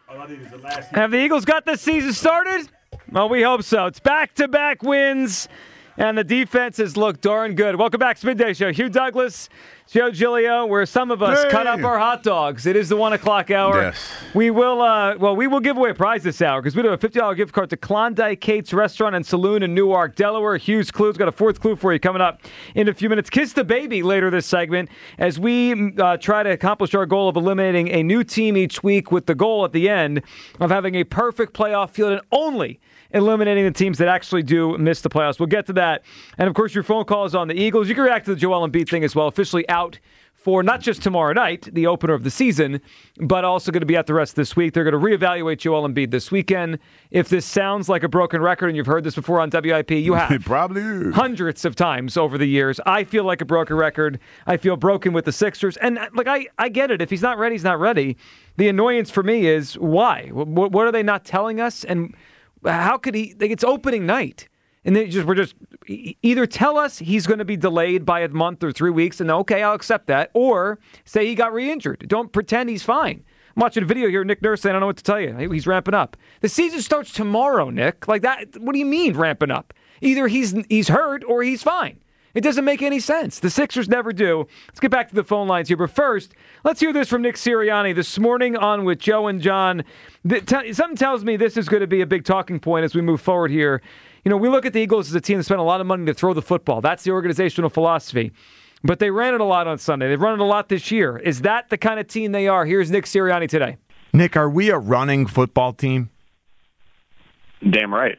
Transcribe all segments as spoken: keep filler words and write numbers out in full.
Have the Eagles got this season started? Well, we hope so. It's back-to-back wins, and the defenses look darn good. Welcome back to Midday Show. Hugh Douglas, Joe Giglio, where some of us hey. cut up our hot dogs. It is the one o'clock hour. Yes. We will, uh, well, we will give away a prize this hour because we do a fifty dollars gift card to Klondike Kate's Restaurant and Saloon in Newark, Delaware. Hugh's Clue's got a fourth clue for you coming up in a few minutes. Kiss the baby later this segment as we uh, try to accomplish our goal of eliminating a new team each week with the goal at the end of having a perfect playoff field and only eliminating the teams that actually do miss the playoffs. We'll get to that. And, of course, your phone calls on the Eagles. You can react to the Joel Embiid thing as well, officially out for not just tomorrow night, the opener of the season, but also going to be out the rest of this week. They're going to reevaluate Joel Embiid this weekend. If this sounds like a broken record, and you've heard this before on W I P, you have. It probably is. Hundreds of times over the years. I feel like a broken record. I feel broken with the Sixers. And, like, I, I get it. If he's not ready, he's not ready. The annoyance for me is why? What, what are they not telling us? And how could he? Like, it's opening night, and they just we're just either tell us he's going to be delayed by a month or three weeks, and okay, I'll accept that, or say he got re-injured. Don't pretend he's fine. I'm watching a video here, Nick Nurse saying, I don't know what to tell you. He's ramping up. The season starts tomorrow, Nick. Like that. What do you mean ramping up? Either he's he's hurt or he's fine. It doesn't make any sense. The Sixers never do. Let's get back to the phone lines here. But first, let's hear this from Nick Sirianni this morning on with Joe and John. The, t- something tells me this is going to be a big talking point as we move forward here. You know, we look at the Eagles as a team that spent a lot of money to throw the football. That's the organizational philosophy. But they ran it a lot on Sunday. They've run it a lot this year. Is that the kind of team they are? Here's Nick Sirianni today. Nick, are we a running football team? Damn right.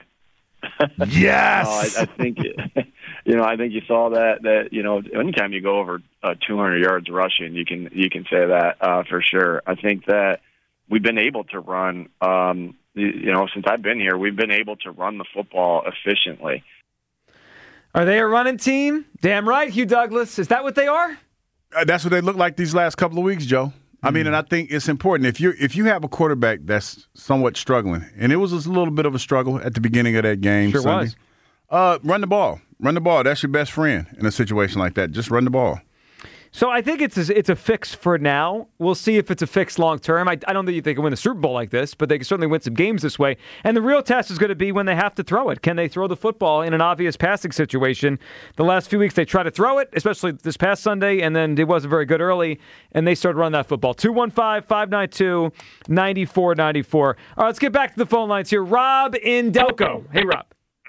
Yes. no, I, I think, you know, I think you saw that, that, you know, anytime you go over uh, two hundred yards rushing, you can, you can say that uh, for sure. I think that we've been able to run, um, you know, since I've been here, we've been able to run the football efficiently. Are they a running team? Damn right, Hugh Douglas. Is that what they are? Uh, that's what they look like these last couple of weeks, Joe. I mean, and I think it's important if you if you have a quarterback that's somewhat struggling, and it was a little bit of a struggle at the beginning of that game. Sure Sunday, was. Uh, run the ball, run the ball. That's your best friend in a situation like that. Just run the ball. So I think it's a, it's a fix for now. We'll see if it's a fix long term. I, I don't think they can win the Super Bowl like this, but they can certainly win some games this way. And the real test is going to be when they have to throw it. Can they throw the football in an obvious passing situation? The last few weeks they tried to throw it, especially this past Sunday, and then it wasn't very good early, and they started running that football. two one five, five nine two, nine four nine four. All right, let's get back to the phone lines here. Rob in Delco. Hey, Rob.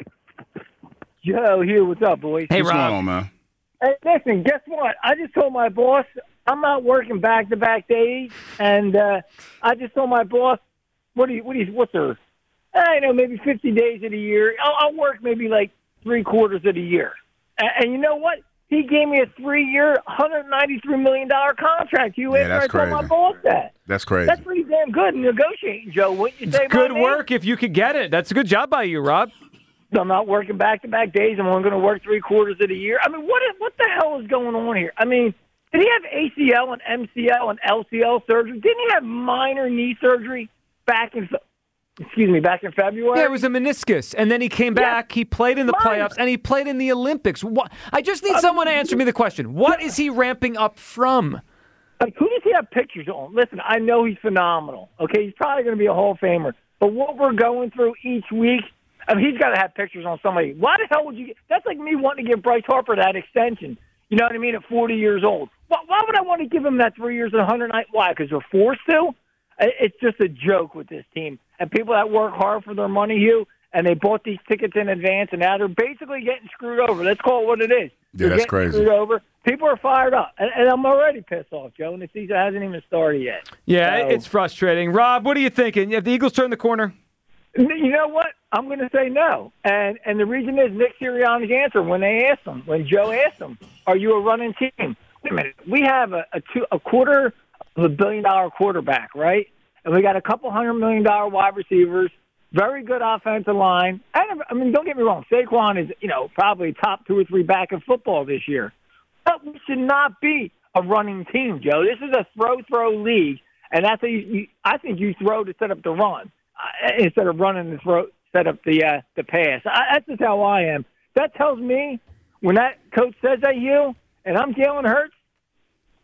Joe, here. What's up, boys? Hey, What's Rob. going on, man? Hey, listen, guess what? I just told my boss I'm not working back-to-back days, and uh, I just told my boss, what do you, what do you, what's there? I don't know, maybe fifty days of the year. I'll, I'll work maybe like three quarters of the year. And, and you know what? He gave me a three-year, one hundred ninety-three million dollars contract. You Yeah, after that's I told crazy. my boss that. That's crazy. That's pretty damn good in negotiating, Joe. Wouldn't you say It's good about me? work if you could get it. That's a good job by you, Rob. I'm not working back-to-back days. I'm only going to work three quarters of the year. I mean, what is, what the hell is going on here? I mean, did he have A C L and M C L and L C L surgery? Didn't he have minor knee surgery back in, excuse me, back in February? Yeah, it was a meniscus, and then he came back. He played in the Minor. playoffs, and he played in the Olympics. What? I just need someone to answer me the question. What is he ramping up from? Like, who does he have pictures on? Listen, I know he's phenomenal. Okay, he's probably going to be a Hall of Famer. But what we're going through each week, I mean, he's got to have pictures on somebody. Why the hell would you get – that's like me wanting to give Bryce Harper that extension. You know what I mean? At forty years old. Why, why would I want to give him that three years and one hundred nine? Why? Because we're forced to? It's just a joke with this team. And people that work hard for their money, Hugh, and they bought these tickets in advance, and now they're basically getting screwed over. Let's call it what it is. Yeah, They're that's getting crazy. Screwed over. People are fired up. And, and I'm already pissed off, Joe, and the season hasn't even started yet. Yeah, So- it's frustrating. Rob, what are you thinking? Have the Eagles turned the corner? You know what? I'm going to say no. And and the reason is Nick Sirianni's answer when they asked him, when Joe asked him, are you a running team? Wait a minute. We have a, a, two, a quarter of a billion-dollar quarterback, right? And we got a couple hundred million dollar wide receivers, very good offensive line. And, I mean, don't get me wrong. Saquon is, you know, probably top two or three back in football this year. But we should not be a running team, Joe. This is a throw-throw league, and that's how you, you, I think you throw to set up the run uh, instead of running the throw, set up the uh, the pass. I, that's just how I am. That tells me when that coach says that, you and I'm Jalen Hurts,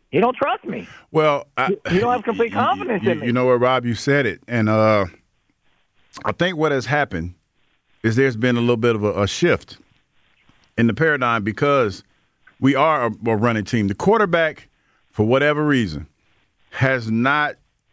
He don't trust me. Well, I, you don't have complete confidence you, in me. You know what, Rob? You said it, and uh, I think what has happened is there's been a little bit of a, a shift in the paradigm because we are a, a running team. The quarterback, for whatever reason, has not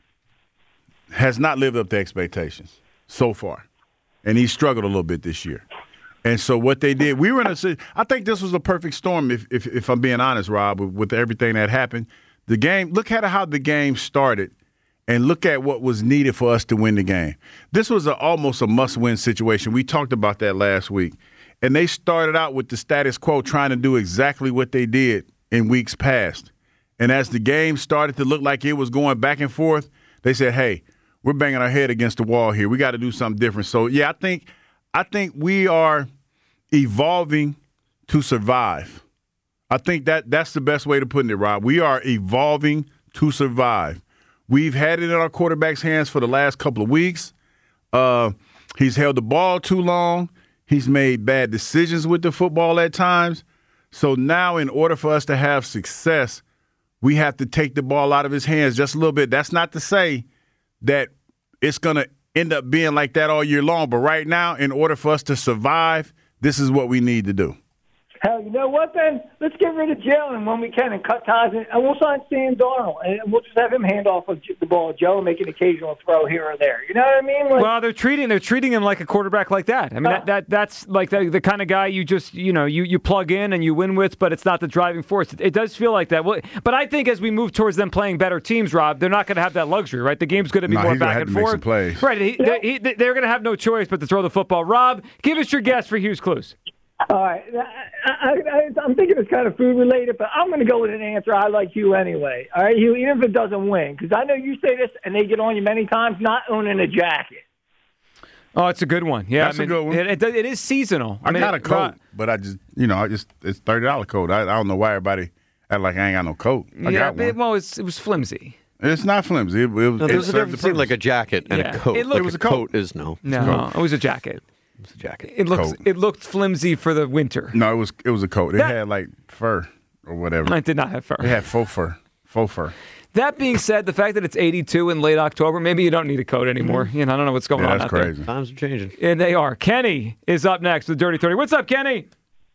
has not lived up to expectations so far, and he struggled a little bit this year. And so what they did, we were in a – I think this was a perfect storm, if, if if I'm being honest, Rob, with, with everything that happened. The game – look at how the game started and look at what was needed for us to win the game. This was a, almost a must-win situation. We talked about that last week. And they started out with the status quo, trying to do exactly what they did in weeks past. And as the game started to look like it was going back and forth, they said, hey, we're banging our head against the wall here. We got to do something different. So, yeah, I think I think we are – evolving to survive. I think that that's the best way to put it, Rob. We are evolving to survive. We've had it in our quarterback's hands for the last couple of weeks. Uh, he's held the ball too long. He's made bad decisions with the football at times. So now in order for us to have success, we have to take the ball out of his hands just a little bit. That's not to say that it's going to end up being like that all year long. But right now, in order for us to survive, this is what we need to do. Hell, you know what, then? Let's get rid of Jalen when we can and cut ties, and we'll sign Sam Darnold, and we'll just have him hand off the ball to Joe and make an occasional throw here or there. You know what I mean? Like, well, they're treating they're treating him like a quarterback like that. I mean, uh, that, that that's like the, the kind of guy you just you know you, you plug in and you win with, but it's not the driving force. It, it does feel like that. Well, but I think as we move towards them playing better teams, Rob, they're not going to have that luxury, right? The game's going to be no, more he's back have and to forth. Make some plays. Right? He, yeah. they, he, they're going to have no choice but to throw the football. Rob, give us your guess for Hughes Clues. All right. I, I, I, I'm thinking it's kind of food-related, but I'm going to go with an answer I like you anyway. All right, Hugh, even if it doesn't win, because I know you say this, and they get on you many times, not owning a jacket. Oh, it's a good one. Yeah, That's I mean, a good one. It, it, it is seasonal. I, I mean, got a it, coat, Rob, but I just, you know, I just it's thirty dollars coat. I, I don't know why everybody act like I ain't got no coat. I yeah, got one. It, well, it's, it was flimsy. It's not flimsy. It, it, No, it there's a served the difference between purpose. like a jacket and Yeah. a coat. It looked- like it was a a coat. coat is no. No, it was a jacket. It's a jacket. It looked Coat. it looked flimsy for the winter. No, it was it was a coat. It That- had like fur or whatever. I did not have fur. It had faux fur. Faux fur. That being said, the fact that it's eighty-two in late October, maybe you don't need a coat anymore. You know, I don't know what's going Yeah, on that's out crazy. Times are changing. there. And they are. Kenny is up next with Dirty thirty. What's up, Kenny?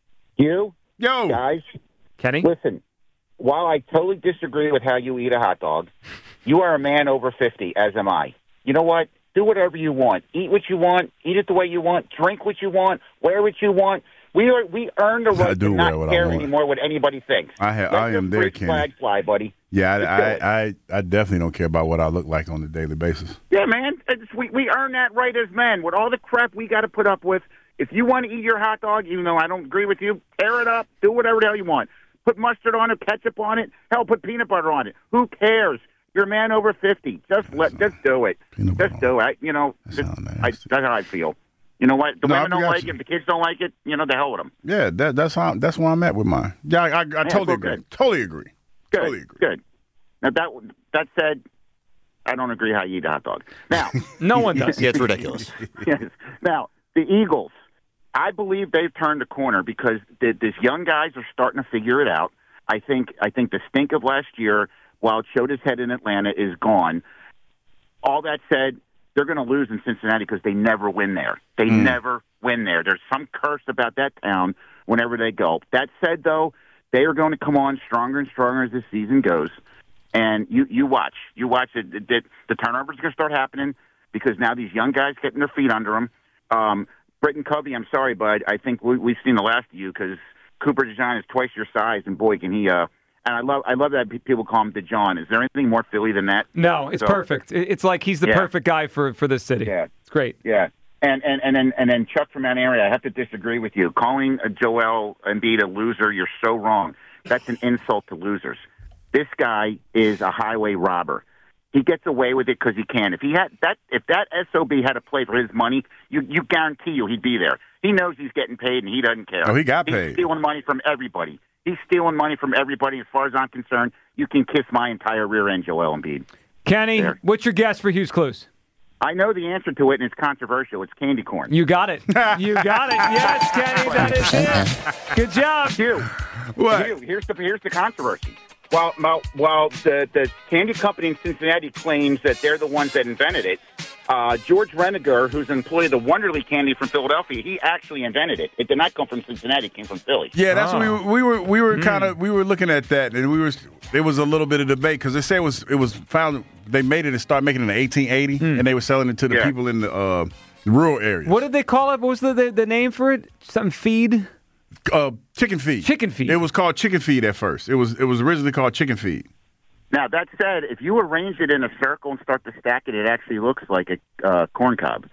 You Yo, guys, Kenny? listen. While I totally disagree with how you eat a hot dog, you are a man over fifty, as am I. You know what? Do whatever you want. Eat what you want. Eat it the way you want. Drink what you want. Wear what you want. We are we earn the I right do to wear not what I care want. anymore what anybody thinks. I ha- Let I your am there, freak Kenny. flag fly, buddy. Yeah, Let's I, go. I, I, I definitely don't care about what I look like on a daily basis. Yeah, man. It's, we we earn that right as men. With all the crap we got to put up with, if you want to eat your hot dog, even though I don't agree with you, tear it up. Do whatever the hell you want. Put mustard on it, ketchup on it. Hell, put peanut butter on it. Who cares? You're a man over fifty. Just let, just do it. Peanut Just butter do it. You know, That just, sound I, nasty. that's how I feel. You know what? The No, I women don't got like you. it. The kids don't like it. You know, the hell with them. Yeah, that, that's how that's where I'm at with mine. Yeah, I, I, I totally well, agree. good. Totally agree. Good. Totally agree. Good. Now that that said, I don't agree how you eat a hot dog. Now, No one does. Yeah, it's ridiculous. yes. Now the Eagles, I believe they've turned a corner because the, these young guys are starting to figure it out. I think I think the stink of last year, while it showed its head in Atlanta, is gone. All that said, they're going to lose in Cincinnati because they never win there. They Mm. never win there. There's some curse about that town whenever they go. That said, though, they are going to come on stronger and stronger as this season goes. And you, you watch. You watch it. it, it the turnovers are going to start happening because now these young guys getting their feet under them. Um, Britton Covey, I'm sorry, bud. I think we, we've seen the last of you because Cooper DeJean is twice your size, and boy, can he uh, – and I love I love that people call him DeJean. Is there anything more Philly than that? No, it's So- perfect. It- It's like he's the Yeah. perfect guy for, for this city. Yeah. It's great. Yeah. And and and then and then Chuck from that area, I have to disagree with you. Calling a Joel Embiid a loser, you're so wrong. That's an insult to losers. This guy is a highway robber. He gets away with it because he can. If he had that, if that S O B had to play for his money, you you guarantee you he'd be there. He knows he's getting paid and he doesn't care. Oh, he got He's paid. stealing money from everybody. He's stealing money from everybody. As far as I'm concerned, you can kiss my entire rear end, Joel Embiid. Kenny, There. what's your guess for Hughes Clues? I know the answer to it, and it's controversial. It's candy corn. You got it. You got it. Yes, Kenny, that is it. Good job. Hugh, What? Hugh, here's the here's the controversy. while, while, while the, the candy company in Cincinnati claims that they're the ones that invented it, uh, George Reniger, who's an employee of the Wonderly Candy from Philadelphia, he actually invented it. It did not come from Cincinnati; it came from Philly. Yeah, that's Oh. what we were. We were, we were Mm. kind of we were looking at that, and we were. There was a little bit of debate because they say it was it was found. They made it and started making it in eighteen eighty, Mm. and they were selling it to the Yeah. people in the uh, rural areas. What did they call it? What was the, the, the name for it? Something feed? Uh, chicken feed. Chicken feed. It was called chicken feed at first. It was it was originally called chicken feed. Now, that said, if you arrange it in a circle and start to stack it, it actually looks like a uh, corn cob.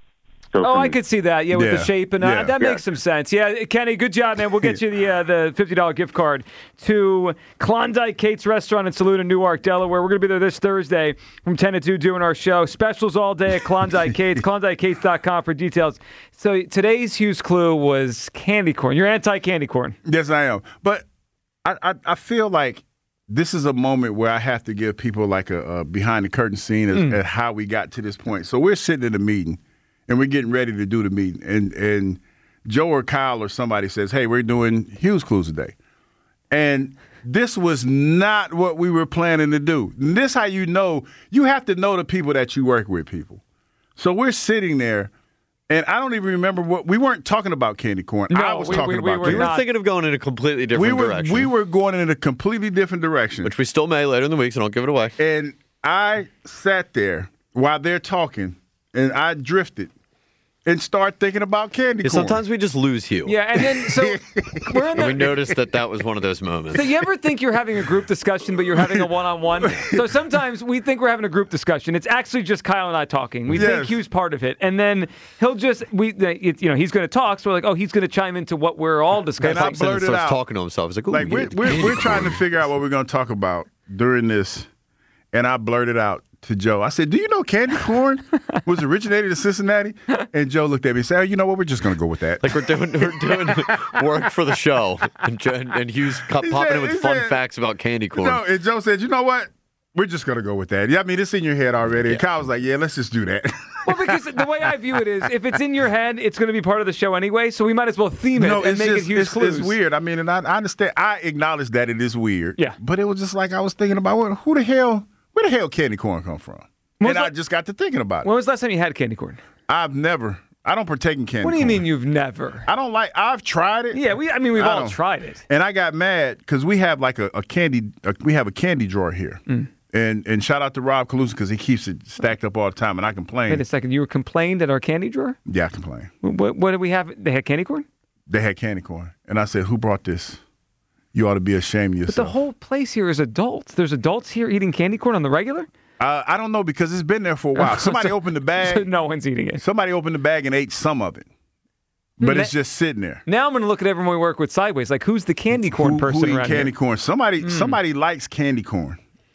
So Oh, from- I could see that. Yeah, with Yeah. the shape and uh, Yeah. that Yeah. makes some sense. Yeah, Kenny, good job, man. We'll get you the uh, the fifty dollars gift card to Klondike Kate's Restaurant in Saluda, Newark, Delaware. We're going to be there this Thursday from ten to two doing our show. Specials all day at Klondike Kate's. Klondike Kates dot com for details. So today's Hughes clue was candy corn. You're anti-candy corn. Yes, I am. But I, I, I feel like this is a moment where I have to give people like a, a behind the curtain scene as, Mm. at how we got to this point. So we're sitting in a meeting and we're getting ready to do the meeting, and and Joe or Kyle or somebody says, "Hey, we're doing Hughes Clues today," and this was not what we were planning to do. And this how you know you have to know the people that you work with, people. So we're sitting there. And I don't even remember what we weren't talking about candy corn. No, I was we- talking we- we about were candy We were not. thinking of going in a completely different we were direction. we were going in a completely different direction. which we still may later in the week, so don't give it away. And I sat there while they're talking, and I drifted and started thinking about candy Yeah, corn. sometimes we just lose Hugh. Yeah, and then so we're in And we the. noticed that that was one of those moments. So you ever think you're having a group discussion, but you're having a one-on-one? So sometimes we think we're having a group discussion. It's actually just Kyle and I talking. We think Yes. Hugh's part of it, and then he'll just we, it, you know, he's going to talk. So we're like, oh, he's going to chime into what we're all discussing. And I Pops in and blurted starts out. talking to himself. He's like, ooh, like we're, yeah, we're candy we're trying to corn. figure out what we're going to talk about during this, and I blurted out to Joe. I said, "Do you know candy corn was originated in Cincinnati?" And Joe looked at me and said, "Oh, you know what? We're just going to go with that." Like we're doing we're doing work for the show, and, Jo- and Hugh's co- He popping said- in with he fun said- facts about candy corn. No, and Joe said, "You know what? We're just going to go with that." Yeah, I mean, it's in your head already. And Kyle was like, "Yeah, let's just do that." Well, because the way I view it is, if it's in your head, it's going to be part of the show anyway. So we might as well theme it No, and it's make just it Hugh's it's, clues. it's weird. I mean, and I, I understand. I acknowledge that it is weird. Yeah. But it was just like I was thinking about well, who the hell, where the hell candy corn come from? When And was I that- just got to thinking about it. When was the last time you had candy corn? I've never. I don't partake in candy. What do you corn. mean you've never? I don't like. I've tried it. Yeah, we. I mean, we've I all don't- tried it. And I got mad because we have like a, a candy. A, we have a candy drawer here. Mm. And and shout out to Rob Calusa because he keeps it stacked up all the time, and I complain. Wait a second. You were complained at our candy drawer? Yeah, I complain. What, what did we have? They had candy corn? They had candy corn, and I said, "Who brought this? You ought to be ashamed of But yourself." the whole place here is adults. There's adults here eating candy corn on the regular? Uh, I don't know because it's been there for a while. Somebody So- opened the bag. So no one's eating it. Somebody opened the bag and ate some of it, but Ma- it's just sitting there. Now I'm going to look at everyone we work with sideways. Like, who's the candy corn who, person who eat around candy here? corn? Somebody, somebody likes candy corn.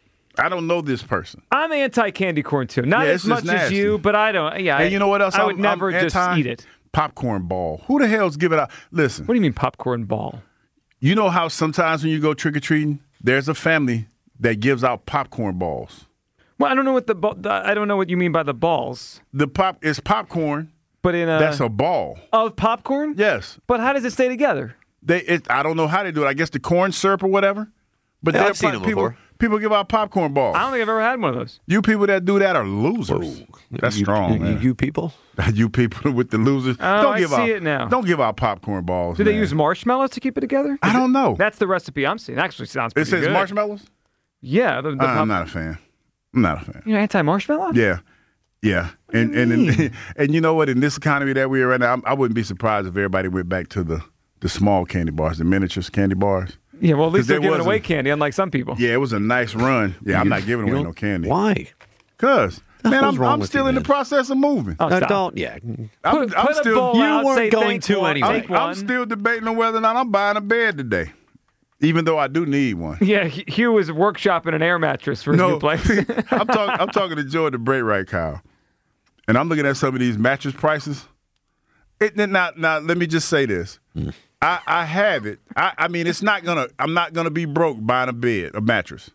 I don't know this person. I'm anti-candy corn too. Not Yeah, as it's just much as nasty. you, but I don't. Yeah, I, And you know what else? I I'm- would never I'm just anti? eat it. Popcorn ball. Who the hell's giving out? Listen, What do you mean popcorn ball? you know how sometimes when you go trick or treating, there's a family that gives out popcorn balls. Well, I don't know what the, ball, the I don't know what you mean by the balls. The pop is popcorn. But in a That's a ball. of popcorn. Yes. But how does it stay together? They. It, I don't know how they do it. I guess the corn syrup or whatever. But Yeah, they're I've seen pop- them people, before. people give out popcorn balls. I don't think I've ever had one of those. You people that do that are losers. That's You- strong, you, man. you people? You people with the losers. Oh, don't I give see out, it now. Don't give out popcorn balls. Do they man. use marshmallows to keep it together? I don't know. That's the recipe I'm seeing. Actually, sounds It pretty says good. marshmallows. Yeah, the, the I'm pop- not a fan. I'm not a fan. You're anti-marshmallow? Yeah, yeah. And do you and and, mean? and you know what? In this economy that we're in right now, I'm- I wouldn't be surprised if everybody went back to the the small candy bars, the miniatures candy bars. Yeah, well, at 'Cause least they're there giving away wasn't- candy, unlike some people. Yeah, it was a nice run. Yeah, I'm not giving You away don't- no candy. Why? Cause The man, hell's I'm, wrong I'm with still you, in the man? process of moving. Oh, No, stop. don't. Yeah. I'm, Put, I'm put still. a bowl You out, weren't say going thank to one, anyway. take I'm one. still debating on whether or not I'm buying a bed today, even though I do need one. Yeah, Hugh was workshopping an air mattress for his new place. I'm talking. I'm talking to Joe at the break right, Kyle, and I'm looking at some of these mattress prices. It now, now let me just say this. Mm. I, I have it. I, I mean, it's not gonna. I'm not gonna be broke buying a bed, a mattress.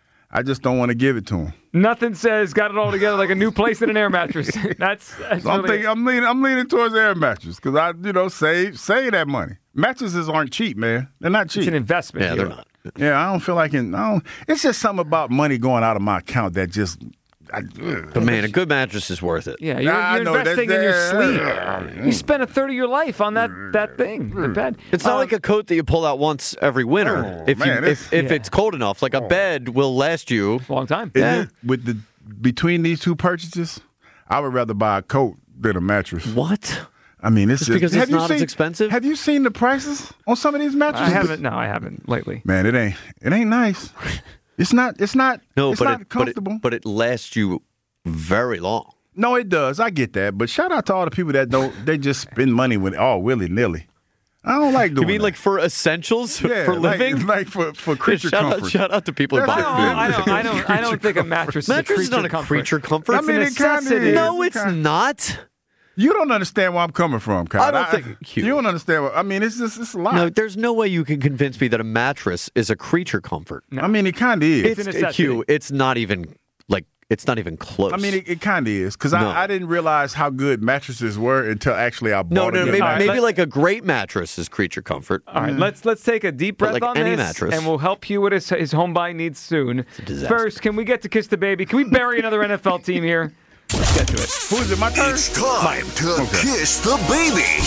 I just don't want to give it to him. Nothing says got it all together like a new place and an air mattress. That's, that's So I'm really- thinking. I'm leaning. I'm leaning towards air mattress because I, you know, save save that money. Mattresses aren't cheap, man. They're not cheap. it's an investment. Yeah, they're Hugh. not. Yeah, I don't feel like it. I don't, it's just something about money going out of my account that just. I, But man, a good mattress is worth it. Yeah, you're, I you're know, investing in your sleep. You spent a third of your life on that that thing, the bed. It's not Um, like a coat that you pull out once every winter. Oh, if man, you it's- if, if yeah. it's cold enough, like a bed will last you. long time. Is Yeah. it- with the between these two purchases, I would rather buy a coat than a mattress. What? I mean, it's Just because have it's you not as seen- expensive? Have you seen the prices on some of these mattresses? I haven't. No, I haven't lately. Man, it ain't. It ain't nice. It's not. It's not. No, it's but not it, but comfortable. it but it lasts you very long. No, it does. I get that. But shout out to all the people that don't. They just spend money with all willy nilly. I don't like doing. You mean that. like for essentials yeah, for like- living? like, for for creature shout comfort. out, shout out to people who That's buy I don't, it. food. I don't. I don't. I don't think a mattress is a Mattress creature is not a comfort. creature comfort. It's I mean, a it kinda necessity. is. No, it's kinda- not. You don't understand where I'm coming from, Kyle. I don't think- Hugh. you don't understand. What, I mean, it's just it's a lot. No, there's no way you can convince me that a mattress is a creature comfort. I mean, it kind of is. It's a It's necessity. Hugh. It's not even like it's not even close. I mean, it, it kind of is because No. I, I didn't realize how good mattresses were until actually I bought no, a no, good maybe, mattress. maybe like a great mattress is creature comfort. All right, let's let's take a deep breath But like on any this, mattress. and we'll help you with his, his home buying needs soon. disaster. First, can we get to Kiss the Baby? Can we bury another N F L team here? Let's get to it. Who is it? My turn. It's time to kiss the baby.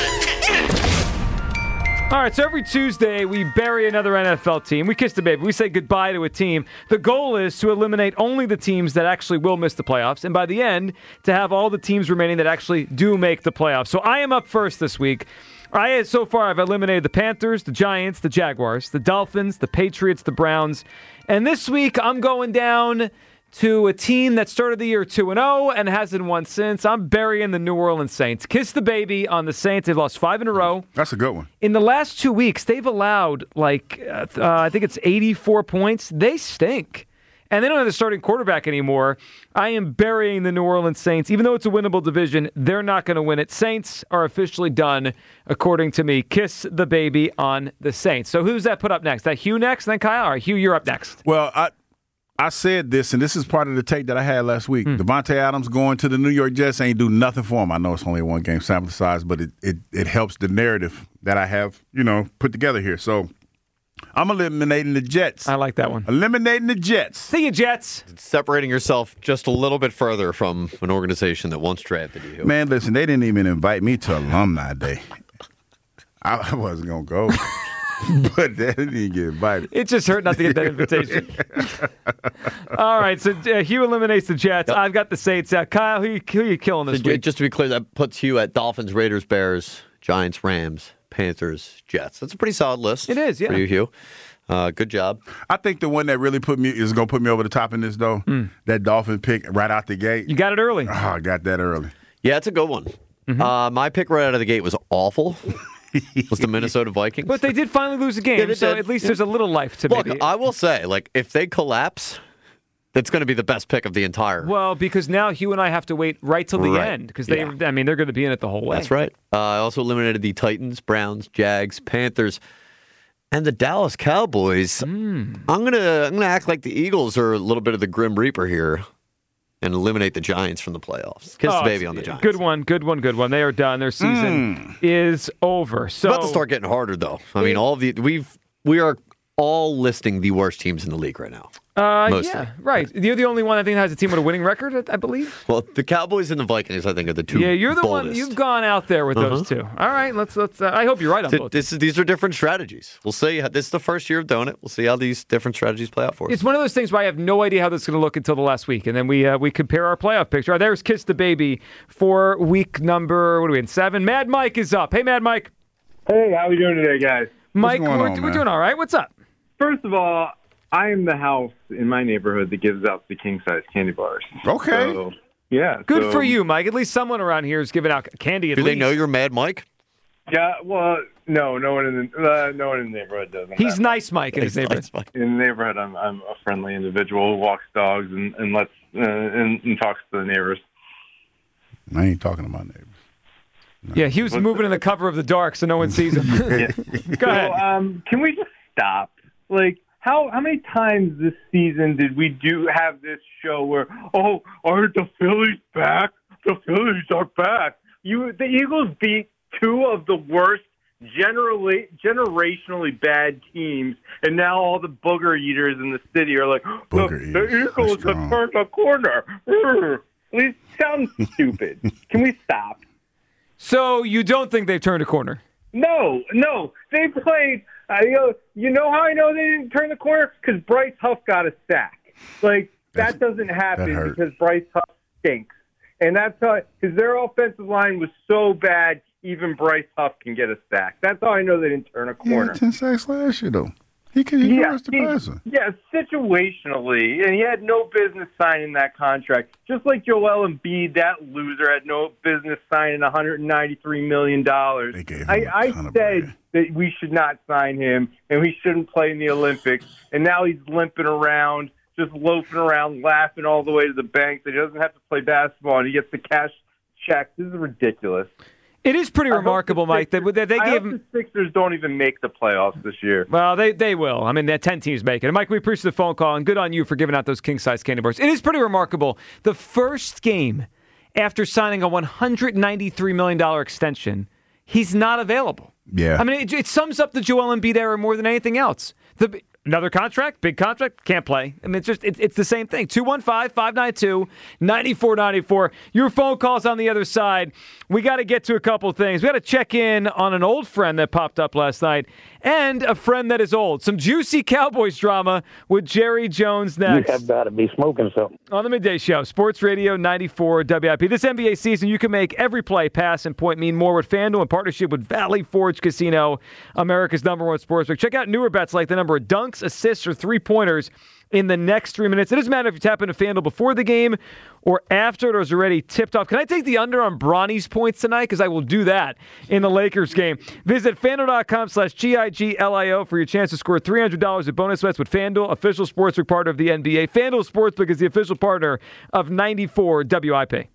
All right, so every Tuesday we bury another N F L team. We kiss the baby. We say goodbye to a team. The goal is to eliminate only the teams that actually will miss the playoffs, and by the end, to have all the teams remaining that actually do make the playoffs. So I am up first this week. I so far I've eliminated the Panthers, the Giants, the Jaguars, the Dolphins, the Patriots, the Browns, and this week I'm going down to a team that started the year two and oh and hasn't won since. I'm burying the New Orleans Saints. Kiss the baby on the Saints. They've lost five in a row. That's a good one. In the last two weeks, they've allowed like uh, uh, I think it's eighty-four points. They stink, and they don't have the starting quarterback anymore. I am burying the New Orleans Saints, even though it's a winnable division. They're not going to win it. Saints are officially done, according to me. Kiss the baby on the Saints. So who's that put up next? That Hugh next, and then Kyle. All right, Hugh, you're up next. Well, I I said this, and this is part of the take that I had last week. Hmm. Devontae Adams going to the New York Jets ain't do nothing for him. I know it's only a one game sample size, but it, it it helps the narrative that I have, you know, put together here. So I'm eliminating the Jets. I like that one. Eliminating the Jets. See you, Jets. Separating yourself just a little bit further from an organization that once drafted you. Man, listen, they didn't even invite me to Alumni Day. I wasn't gonna go. But they didn't even get invited. It just hurt not to get that invitation. All right, so uh, Hugh eliminates the Jets. Yep. I've got the Saints. Uh, Kyle, who you, who you killing this So, week? just to be clear, that puts you at Dolphins, Raiders, Bears, Giants, Rams, Panthers, Jets. That's a pretty solid list. It is, yeah. For you, Hugh. Uh, good job. I think the one that really put me is gonna put me over the top in this though. That Dolphin pick right out the gate. You got it early. Oh, I got that early. Yeah, it's a good one. Mm-hmm. Uh, my pick right out of the gate was awful. Was the Minnesota Vikings. But they did finally lose a game, Yeah, they so did. at least Yeah. there's a little life to Look, maybe. I will say, like, if they collapse, that's going to be the best pick of the entire. Well, because now Hugh and I have to wait right till the Right. end because they, Yeah. I mean, they're going to be in it the whole way. That's right. Uh, I also eliminated the Titans, Browns, Jags, Panthers, and the Dallas Cowboys. Mm. I'm gonna I'm gonna act like the Eagles are a little bit of the Grim Reaper here, and eliminate the Giants from the playoffs. Kiss Oh, the baby on the Giants. Good one, good one, good one. They are done. Their season is over. So It's about to start getting harder, though. I mean, all of the we've we are all listing the worst teams in the league right now. Uh, Mostly. yeah, right. You're the only one I think that has a team with a winning record, I believe. Well, the Cowboys and the Vikings, I think, are the two. Yeah, you're the one. boldest. You've gone out there with those two. All right, let's let's. Uh, I hope you're right on Th- both. This is, these are different strategies. We'll see. This is the first year of doing it. We'll see how these different strategies play out for us. It's one of those things where I have no idea how this is going to look until the last week, and then we uh, we compare our playoff picture. All right, there's Kiss the Baby for week number. What are we in? Seven. Mad Mike is up. Hey, Mad Mike. Hey, how are we doing today, guys? Mike, going we're, on, we're man? doing all right. What's up? First of all, I am the house in my neighborhood that gives out the king-size candy bars. Okay. So, yeah. Good so- for you, Mike. At least someone around here is giving out candy. At Do least. they know you're Mad Mike? Yeah, well, no, no one in the uh, no one in the neighborhood does. I'm He's not- nice, Mike, in his neighborhood. Nice, Mike. in the neighborhood. I'm I'm a friendly individual who walks dogs and and lets uh, and, and talks to the neighbors. I ain't talking to my neighbors. Yeah, he was moving in the cover of the dark so no one sees him. Go So, ahead. um, can we just stop? Like, how how many times this season did we do have this show where, oh, aren't the Phillies back? The Phillies are back. You, the Eagles beat two of the worst generally generationally bad teams, and now all the booger eaters in the city are like, the, Booger the eaters. Eagles That's have strong. turned a corner. Urgh. These sound stupid. Can we stop? So you don't think they've turned a corner? No, no. They played. Uh, you know, you know how I know they didn't turn the corner? Because Bryce Huff got a sack. Like That's- that doesn't happen that hurt. because Bryce Huff stinks, and that's how. Because their offensive line was so bad, even Bryce Huff can get a sack. That's how I know they didn't turn a He corner. had ten sacks last year, though. He could he Yeah, rush the he- passer. yeah, situationally, and he had no business signing that contract. Just like Joel Embiid, that loser had no business signing one hundred ninety-three million dollars. They gave him I, a I ton of said bread. that we should not sign him, and we shouldn't play in the Olympics. And now he's limping around, just loafing around, laughing all the way to the bank. That he doesn't have to play basketball, and he gets the cash check. This is ridiculous. It is pretty I hope remarkable, the Mike, that, Sixers- that they I gave hope him. the Sixers don't even make the playoffs this year. Well, they they will. I mean, there are ten teams making it. Mike, we appreciate the phone call, and good on you for giving out those king-size candy bars. It is pretty remarkable. The first game after signing a one hundred ninety-three million dollars extension, he's not available. Yeah. I mean, it, it sums up the Joel Embiid era more than anything else. The Another contract, big contract, can't play. I mean, it's just, it, it's the same thing. two one five, five nine two, nine four nine four. Your phone calls on the other side. We got to get to a couple things. We got to check in on an old friend that popped up last night and a friend that is old. Some juicy Cowboys drama with Jerry Jones next. You have got to be smoking something. On the Midday Show, Sports Radio ninety-four W I P. This N B A season, you can make every play, pass, and point mean more with FanDuel in partnership with Valley Forge Casino, America's number one sportsbook. Check out newer bets like the number of dunks, assists, or three-pointers in the next three minutes. It doesn't matter if you tap into FanDuel before the game or after it or is already tipped off. Can I take the under on Bronny's points tonight? Because I will do that in the Lakers game. Visit FanDuel.com slash G I G L I O for your chance to score three hundred dollars in bonus bets with FanDuel, official sportsbook partner of the N B A. FanDuel Sportsbook is the official partner of ninety-four W I P.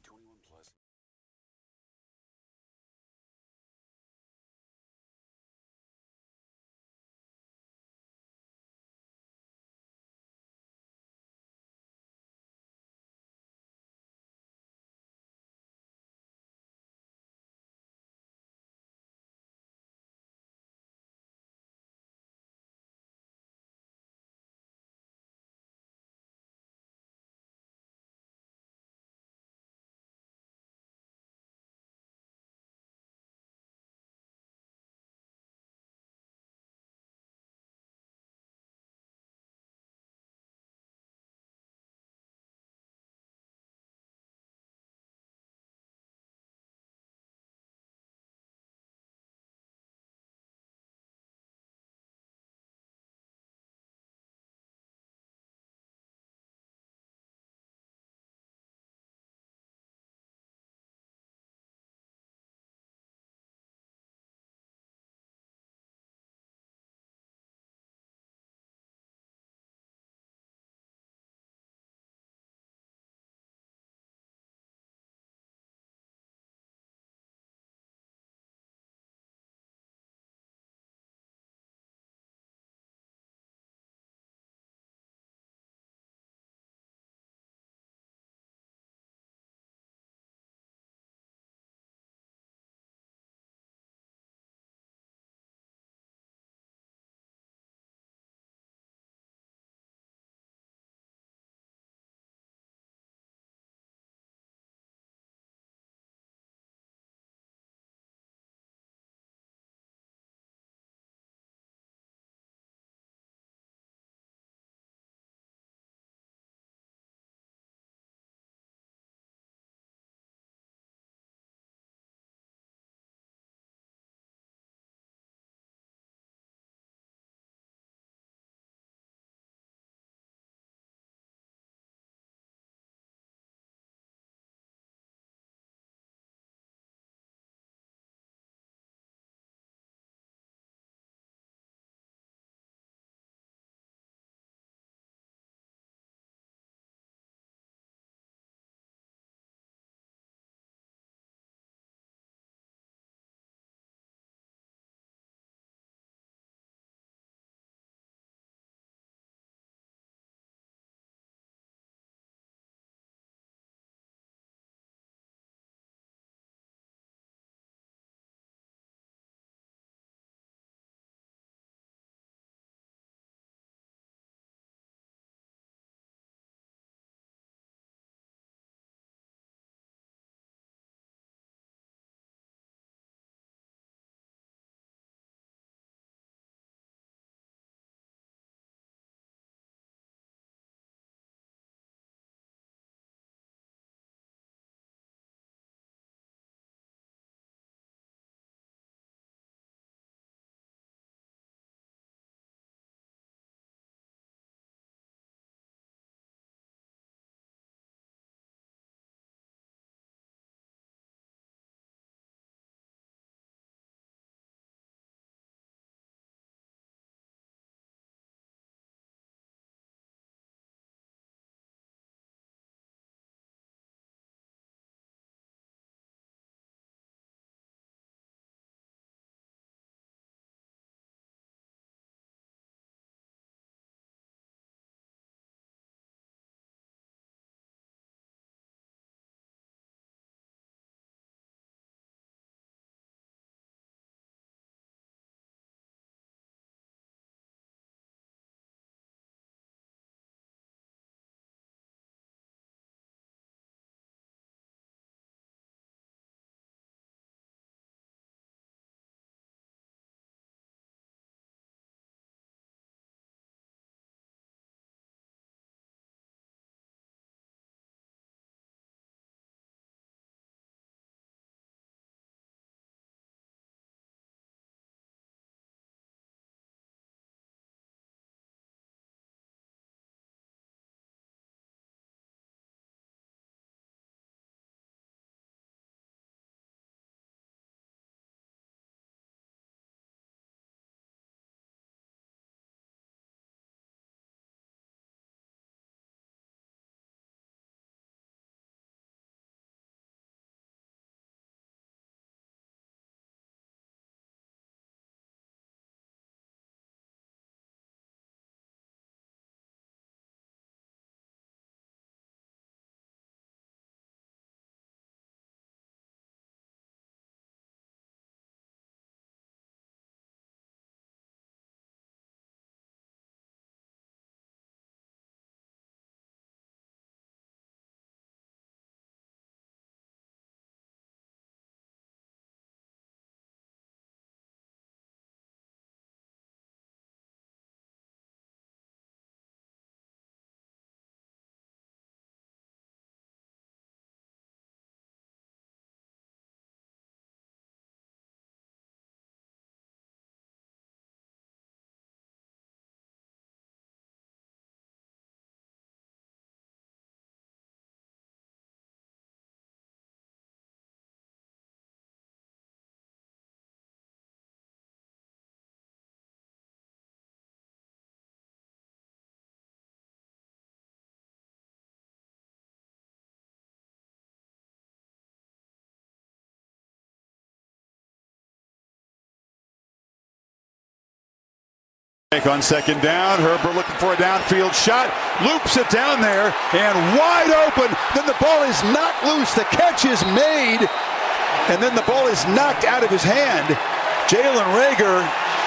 On second down, Herbert looking for a downfield shot, loops it down there, and wide open. Then the ball is knocked loose. The catch is made, and then the ball is knocked out of his hand. Jalen Reagor.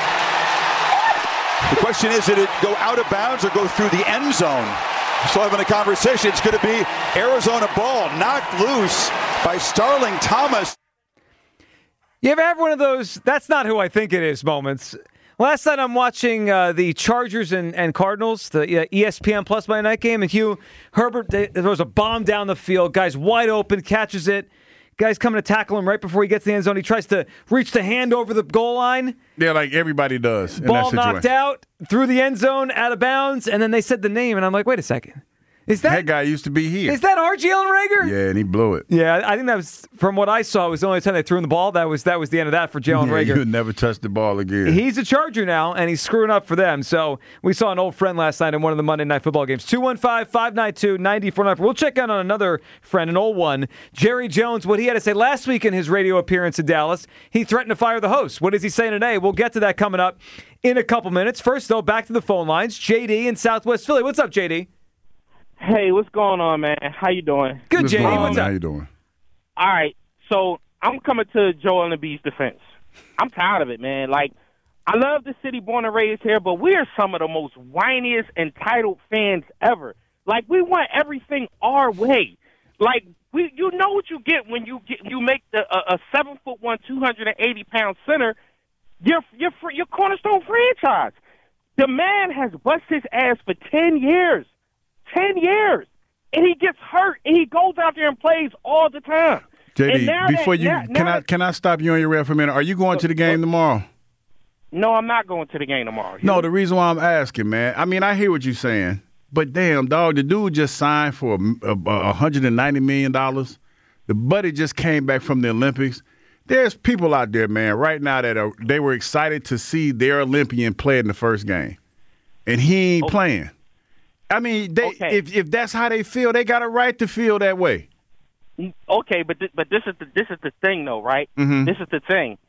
The question is, did it go out of bounds or go through the end zone? Still having a conversation. It's going to be Arizona ball knocked loose by Starling Thomas. You ever have one of those, that's not who I think it is moments? Last night I'm watching uh, the Chargers and, and Cardinals, the uh, E S P N Plus Monday night game, and Hugh Herbert, they, there was a bomb down the field. Guy's wide open, catches it. Guy's coming to tackle him right before he gets to the end zone. He tries to reach the hand over the goal line. Yeah, like everybody does. Ball in that knocked out, through the end zone, out of bounds, and then they said the name, and I'm like, wait a second. Is that, that guy used to be here. Is that our Jalen Reagor? Yeah, and he blew it. Yeah, I think that was, from what I saw, it was the only time they threw him the ball. That was that was the end of that for Jalen yeah, Reagor. He would never touch the ball again. He's a Charger now, and he's screwing up for them. So we saw an old friend last night in one of the Monday Night Football games. two one five, five nine two, nine four nine four. We'll check out on another friend, an old one, Jerry Jones, what he had to say last week in his radio appearance in Dallas. He threatened to fire the host. What is he saying today? We'll get to that coming up in a couple minutes. First, though, back to the phone lines. J D in Southwest Philly. What's up, J D? Hey, what's going on, man? How you doing? Good, J D. Um, What's up? How you doing? All right, so I'm coming to Joel Embiid's defense. I'm tired of it, man. Like, I love the city born and raised here, but we are some of the most whiniest, entitled fans ever. Like, we want everything our way. Like, we, you know what you get when you get you make the a, a seven foot one, two hundred eighty pound center. Your your your cornerstone franchise. The man has busted his ass for ten years. Ten years, and he gets hurt, and he goes out there and plays all the time. J D, before that, you now, can now I can I stop you on your ref for a minute? Are you going to the game tomorrow? No, I'm not going to the game tomorrow. No, the reason why I'm asking, man. I mean, I hear what you're saying, but damn, dog, the dude just signed for a, a, a one hundred ninety million dollars. The buddy just came back from the Olympics. There's people out there, man, right now that are they were excited to see their Olympian play in the first game, and he ain't okay. playing. I mean, they, okay. if if that's how they feel, they got a right to feel that way. Okay, but th- but this is the this is the thing, though, right? Mm-hmm. This is the thing.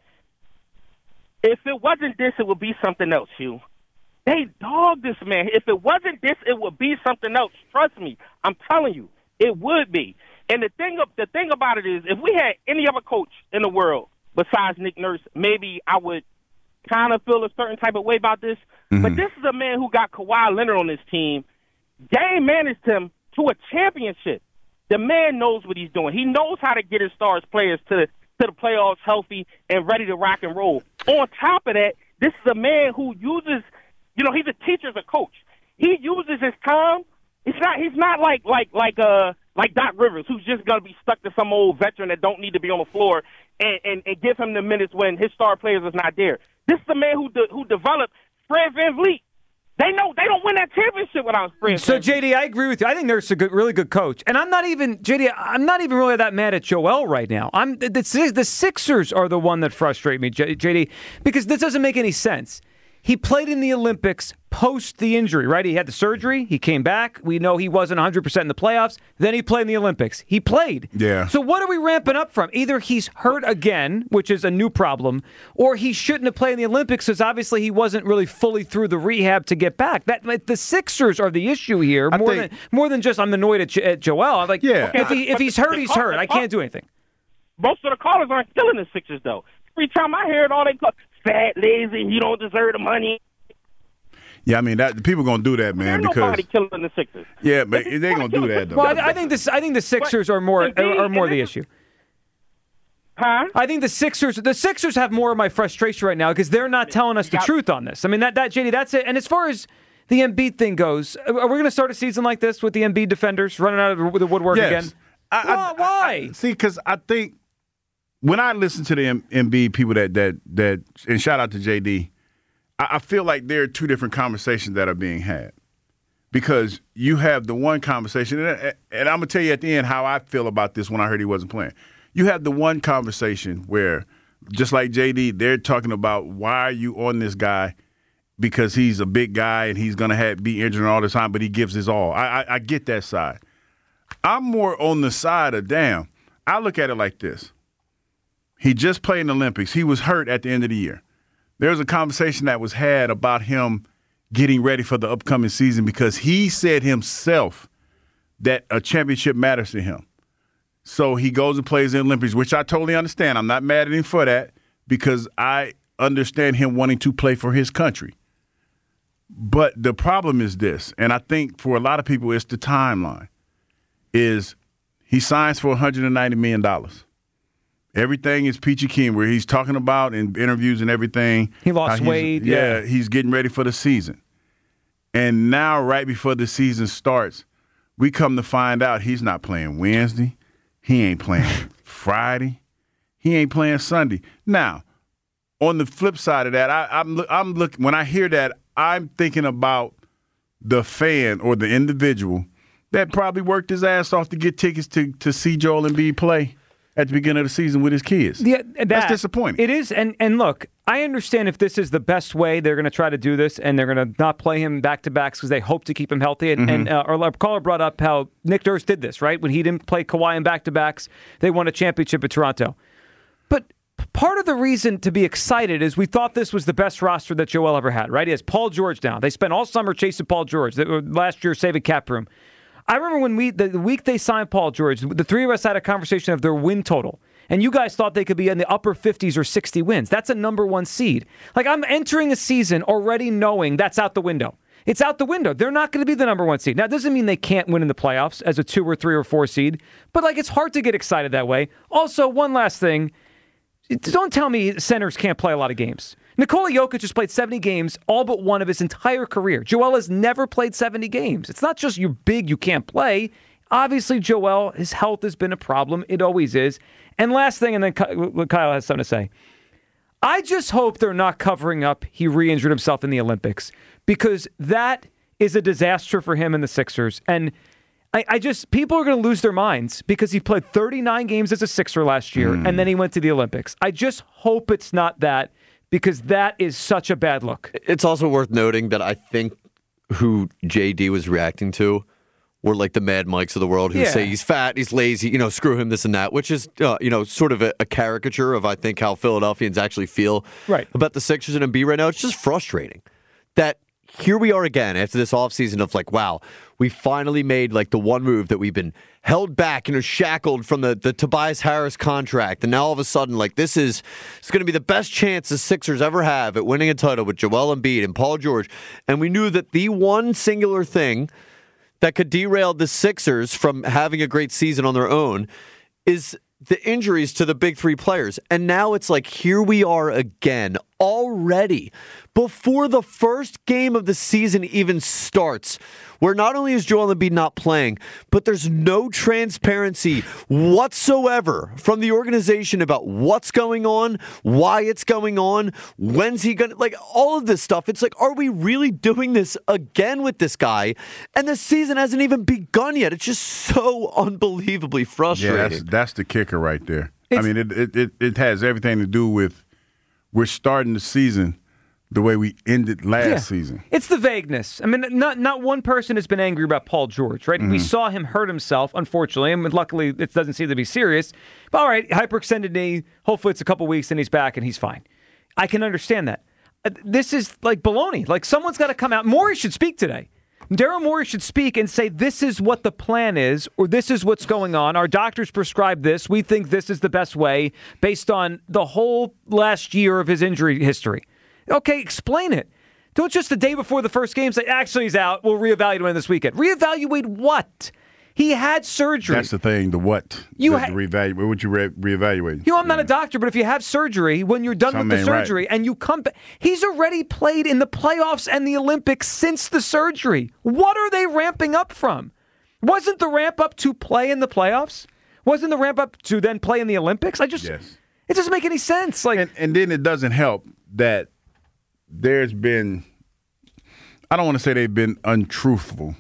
If it wasn't this, it would be something else, Hugh. They dogged this man. If it wasn't this, it would be something else. Trust me, I'm telling you, it would be. And the thing the thing about it is, if we had any other coach in the world besides Nick Nurse, maybe I would kind of feel a certain type of way about this. Mm-hmm. But this is a man who got Kawhi Leonard on his team. Game managed him to a championship. The man knows what he's doing. He knows how to get his stars players to the, to the playoffs healthy and ready to rock and roll. On top of that, this is a man who uses, you know, he's a teacher as a coach. He uses his time. It's not. He's not like like like uh like Doc Rivers, who's just gonna be stuck to some old veteran that don't need to be on the floor and, and, and give him the minutes when his star players is not there. This is the man who de- who developed Fred VanVleet. They know they don't win that championship without Fred. So, J D, I agree with you. I think Nurse is a good, really good coach, and I'm not even J D. I'm not even really that mad at Joel right now. I'm the, the, the Sixers are the one that frustrate me, J D, because this doesn't make any sense. He played in the Olympics post the injury, right? He had the surgery. He came back. We know he wasn't one hundred percent in the playoffs. Then he played in the Olympics. He played. Yeah. So what are we ramping up from? Either he's hurt again, which is a new problem, or he shouldn't have played in the Olympics because obviously he wasn't really fully through the rehab to get back. That the Sixers are the issue here more think, than more than just I'm annoyed at, at Joel. I'm like, yeah. if he if he's hurt, he's hurt. I can't do anything. Most of the callers aren't killing the Sixers though. Every time I hear it, all they call fat, lazy, you don't deserve the money. Yeah, I mean that people gonna do that, man. There's because nobody killing the Sixers. Yeah, but they ain't gonna do that though. Well, I, I think this. I think the Sixers are more are, are more the issue. Huh? I think the Sixers. The Sixers have more of my frustration right now because they're not telling us the truth on this. I mean that that J D, that's it. And as far as the Embiid thing goes, are we going to start a season like this with the Embiid defenders running out of the woodwork yes. again? I, why? I, why? I, see, because I think when I listen to the M- Embiid people that that that, and shout out to J D. I feel like there are two different conversations that are being had because you have the one conversation, and, and I'm going to tell you at the end how I feel about this when I heard he wasn't playing. You have the one conversation where, just like J D, they're talking about why are you on this guy because he's a big guy and he's going to have be injured all the time, but he gives his all. I, I, I get that side. I'm more on the side of, damn, I look at it like this. He just played in the Olympics. He was hurt at the end of the year. There was a conversation that was had about him getting ready for the upcoming season because he said himself that a championship matters to him. So he goes and plays in the Olympics, which I totally understand. I'm not mad at him for that because I understand him wanting to play for his country. But the problem is this, and I think for a lot of people it's the timeline, is he signs for one hundred ninety million dollars. Everything is peachy keen where he's talking about in interviews and everything. He lost weight. Yeah, yeah, he's getting ready for the season. And now right before the season starts, we come to find out he's not playing Wednesday. He ain't playing Friday. He ain't playing Sunday. Now, on the flip side of that, I, I'm I'm looking when I hear that, I'm thinking about the fan or the individual that probably worked his ass off to get tickets to, to see Joel Embiid play at the beginning of the season with his kids. Yeah, that, That's disappointing. It is, and and look, I understand if this is the best way they're going to try to do this, and they're going to not play him back to backs because they hope to keep him healthy. And, Mm-hmm. and uh, our caller brought up how Nick Nurse did this, right? When he didn't play Kawhi in back to backs, they won a championship at Toronto. But part of the reason to be excited is we thought this was the best roster that Joel ever had, right? He has Paul George now. They spent all summer chasing Paul George. They were last year saving cap room. I remember when we the, the week they signed Paul George, the three of us had a conversation of their win total. And you guys thought they could be in the upper fifties or sixty wins. That's a number one seed. Like, I'm entering a season already knowing that's out the window. It's out the window. They're not going to be the number one seed. Now, it doesn't mean they can't win in the playoffs as a two or three or four seed. But, like, it's hard to get excited that way. Also, one last thing. Don't tell me centers can't play a lot of games. Nikola Jokic has played seventy games, all but one of his entire career. Joel has never played seventy games. It's not just you're big, you can't play. Obviously, Joel, his health has been a problem. It always is. And last thing, and then Kyle has something to say. I just hope they're not covering up he re-injured himself in the Olympics because that is a disaster for him and the Sixers. And I, I just, people are going to lose their minds because he played thirty-nine games as a Sixer last year, mm. and then he went to the Olympics. I just hope it's not that because that is such a bad look. It's also worth noting that I think who J D was reacting to were like the Mad Mikes of the world who yeah. say he's fat, he's lazy, you know, screw him, this and that, which is, uh, you know, sort of a, a caricature of, I think, how Philadelphians actually feel right. about the Sixers and Embiid right now. It's just frustrating that here we are again after this offseason of like, wow, we finally made like the one move that we've been held back, you know, shackled from the, the Tobias Harris contract. And now all of a sudden, like, this is it's going to be the best chance the Sixers ever have at winning a title with Joel Embiid and Paul George. And we knew that the one singular thing that could derail the Sixers from having a great season on their own is the injuries to the big three players. And now it's like, here we are again, already, before the first game of the season even starts, where not only is Joel Embiid not playing, but there's no transparency whatsoever from the organization about what's going on, why it's going on, when's he going to, like, all of this stuff. It's like, are we really doing this again with this guy? And the season hasn't even begun yet. It's just so unbelievably frustrating. Yeah, that's, that's the kicker right there. It's, I mean, it, it, it, it has everything to do with we're starting the season the way we ended last yeah. season. It's the vagueness. I mean, not not one person has been angry about Paul George, right? Mm-hmm. We saw him hurt himself, unfortunately, and luckily it doesn't seem to be serious. But all right, hyperextended knee, hopefully it's a couple weeks and he's back and he's fine. I can understand that. This is like baloney. Like, someone's got to come out. Morey should speak today. Daryl Morey should speak and say, this is what the plan is, or this is what's going on. Our doctors prescribed this. We think this is the best way based on the whole last year of his injury history. Okay, explain it. Don't just the day before the first game say, actually, he's out. We'll reevaluate him this weekend. Reevaluate what? He had surgery. That's the thing, the what. You the, ha- the reevaluate. What would you re- reevaluate? You know, I'm not a doctor, but if you have surgery, when you're done Something with the surgery right. and you come back, he's already played in the playoffs and the Olympics since the surgery. What are they ramping up from? Wasn't the ramp up to play in the playoffs? Wasn't the ramp up to then play in the Olympics? I just, yes. It doesn't make any sense. Like, and, and then it doesn't help that there's been, I don't want to say they've been untruthful,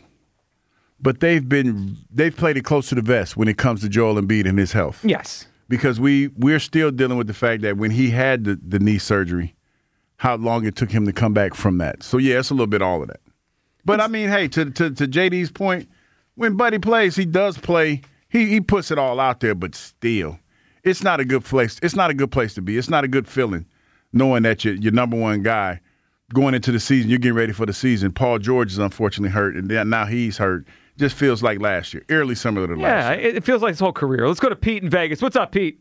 but they've been they've played it close to the vest when it comes to Joel Embiid and his health. Yes. Because we, we're still dealing with the fact that when he had the, the knee surgery, how long it took him to come back from that. So, yeah, it's a little bit all of that. But, it's, I mean, hey, to, to to J D's point, when Buddy plays, he does play. He he puts it all out there, but still, it's not a good place. It's not a good place to be. It's not a good feeling knowing that your, your number one guy going into the season, you're getting ready for the season. Paul George is unfortunately hurt, and then now he's hurt. Just feels like last year, eerily similar to yeah, last year. Yeah, it feels like his whole career. Let's go to Pete in Vegas. What's up, Pete?